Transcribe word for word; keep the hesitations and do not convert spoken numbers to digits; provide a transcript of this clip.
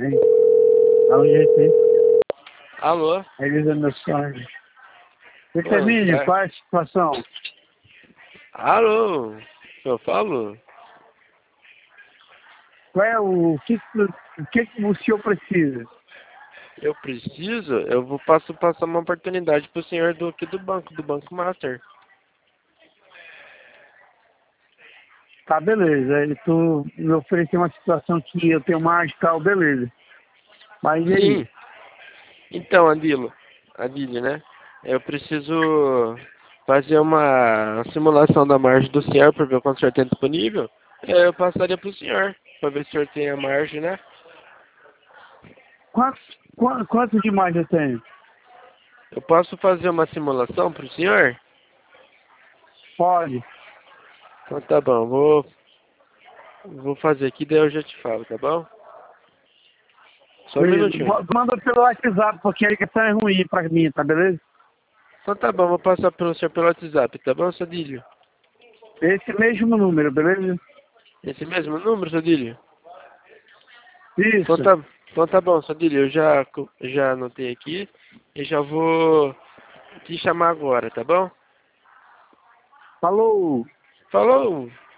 Hein? Dá um jeito aí. Alô? Realiza meu sonho. Pô, Determine tá... qual é a situação. Alô? Eu falo? Qual é o, o que, que- o que, que o senhor precisa? Eu preciso? Eu vou passo, passar uma oportunidade pro senhor do aqui do banco, do Banco Master. Tá, beleza. Aí tu me ofereceu uma situação que eu tenho mais tal, beleza. Mas e aí? Sim. Então, Adilo, Adílio, né? Eu preciso fazer uma simulação da margem do senhor para ver quanto o senhor tem disponível. É, eu passaria pro senhor, para ver se o senhor tem a margem, né? Quanto, quanto, quanto de mais eu tenho? Eu posso fazer uma simulação pro senhor? Pode. Então tá bom, vou, vou fazer aqui, daí eu já te falo, tá bom? Só um Beleza. minutinho. Bo- Manda pelo WhatsApp, porque a ligação é ruim pra mim, tá beleza? Então tá bom, vou passar pro senhor pelo WhatsApp, tá bom, Sadílio? Esse mesmo número, beleza? Esse mesmo número, Sadílio? Então Isso. tá, então tá bom, Sadílio, eu já, co- já anotei aqui e já vou te chamar agora, tá bom? Falou. Falou!